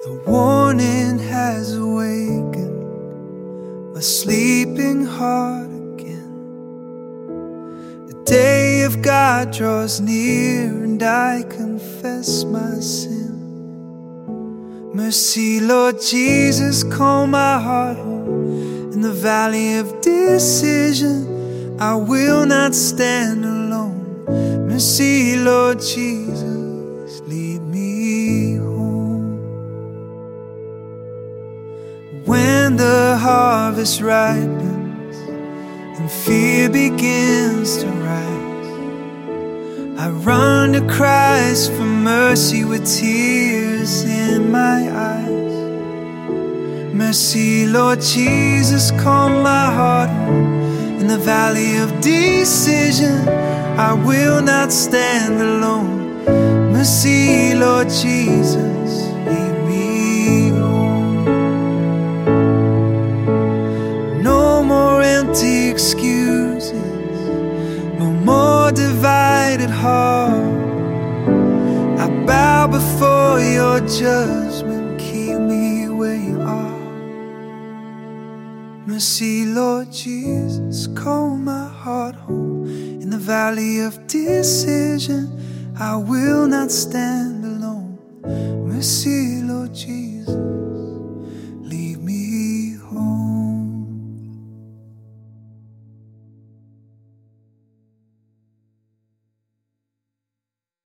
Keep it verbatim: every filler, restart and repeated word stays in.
The warning has awakened my sleeping heart again. The day of God draws near and I confess my sin. Mercy, Lord Jesus, call my heart home. In the valley of decision, I will not stand alone. Mercy, Lord Jesus, lead me home. When the harvest ripens and fear begins to rise, I run to Christ for mercy with tears in my eyes. Mercy, Lord Jesus, calm my heart home. In the valley of decision, I will not stand alone. Mercy, Lord Jesus, lead me home. No more empty excuses, no more divided heart. I bow before your judgment, keep me where you are. Mercy, Lord Jesus, call my heart home. In the valley of decision, I will not stand alone. Mercy, Lord Jesus.